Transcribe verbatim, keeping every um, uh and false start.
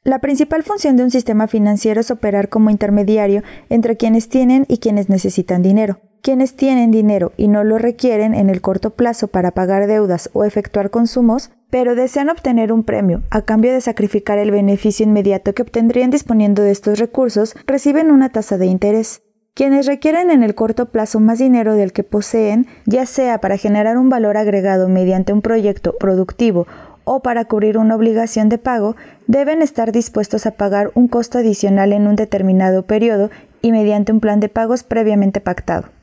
La principal función de un sistema financiero es operar como intermediario entre quienes tienen y quienes necesitan dinero. Quienes tienen dinero y no lo requieren en el corto plazo para pagar deudas o efectuar consumos, pero desean obtener un premio a cambio de sacrificar el beneficio inmediato que obtendrían disponiendo de estos recursos, reciben una tasa de interés. Quienes requieren en el corto plazo más dinero del que poseen, ya sea para generar un valor agregado mediante un proyecto productivo o para cubrir una obligación de pago, deben estar dispuestos a pagar un costo adicional en un determinado periodo y mediante un plan de pagos previamente pactado.